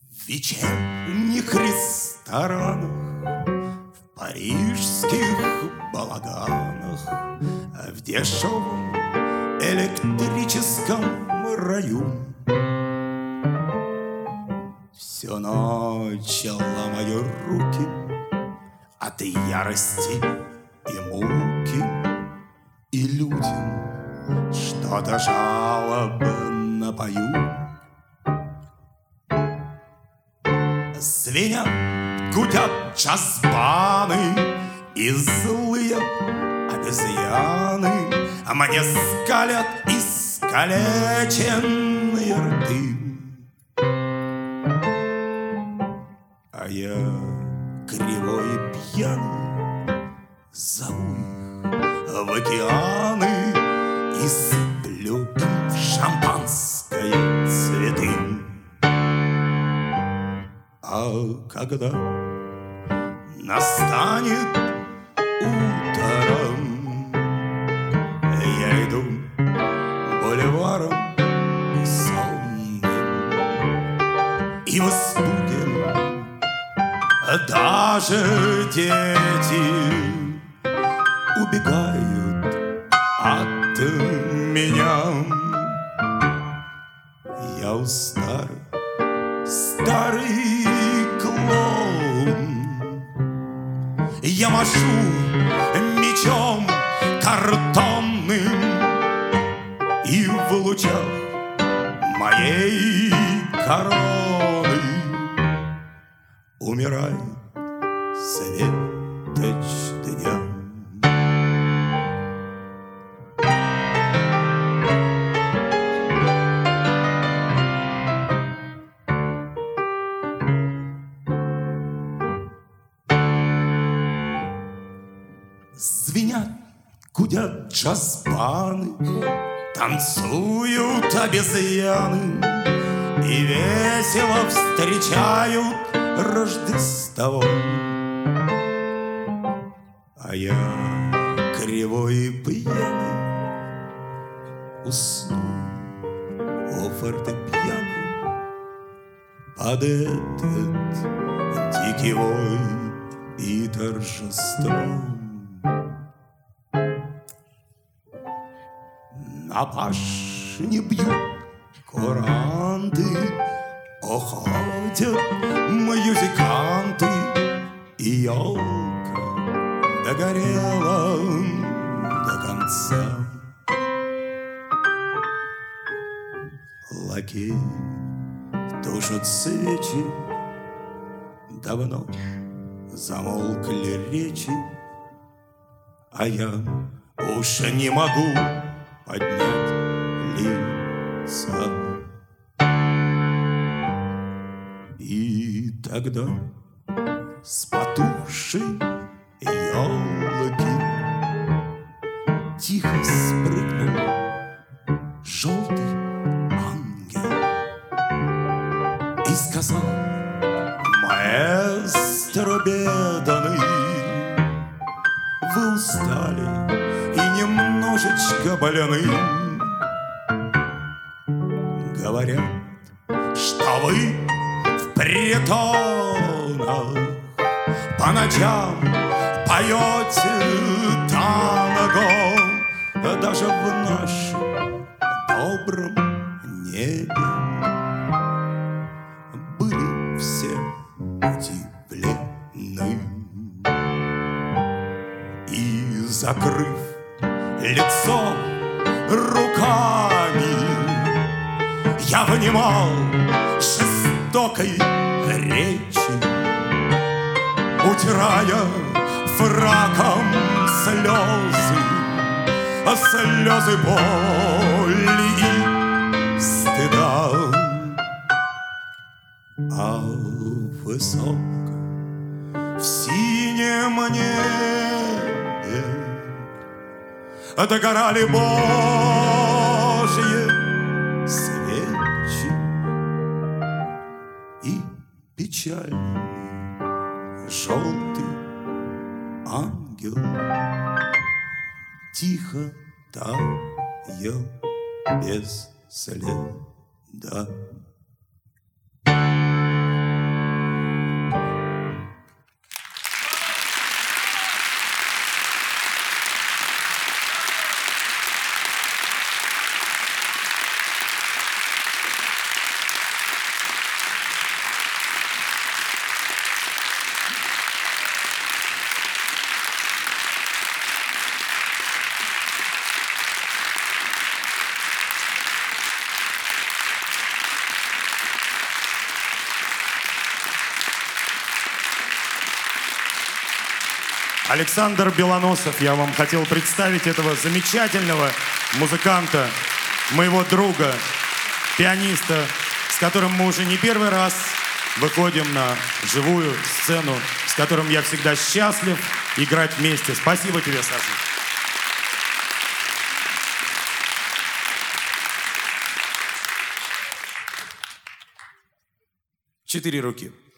В вечерних ресторанах, в парижских балаганах, в дешевом электрическом раю все ночь ломаю руки от ярости и муки, и людям что-то жалобно пою. Звенят, гудят джаз-баны, и злые обезьяны мне скалят искалеченные рты. А я кривой и пьяный зову их в океаны и сплю в шампанское цветы. А когда настанет утром, я иду бульваром сонным, и в испуге даже дети убегают от меня. Я устал, старый клоун, я машу мечом картонным, и в лучах моей короны умирает светоч дня. Звенят, гудят джаз-баны, танцуют обезьяны и весело встречают Рождество. А я кривой и пьяный усну у фортепиано под этот дикий вой и торжество. На башне бьют куранты, уходят музыканты, и елка догорела до конца. Лакей тушат свечи, давно замолкли речи, а я уж не могу поднять лица. И тогда с потухшей елки тихо спрыгнул желтый ангел и сказал: маэстро бедный, вы устали и немножечко больны. Говорят, что вы в притонах по ночам поете танго. Даже в нашем добром небе были все удивлены. И, закрыв лицо руками, я внимал жестокой речи, утирая фраком слезы, слезы боли и стыда. А высоко в синем небе догорали Божьи свечи, и печальный желтый ангел тихо таял без следа. Александр Белоносов, я вам хотел представить этого замечательного музыканта, моего друга, пианиста, с которым мы уже не первый раз выходим на живую сцену, с которым я всегда счастлив играть вместе. Спасибо тебе, Саша. Четыре руки.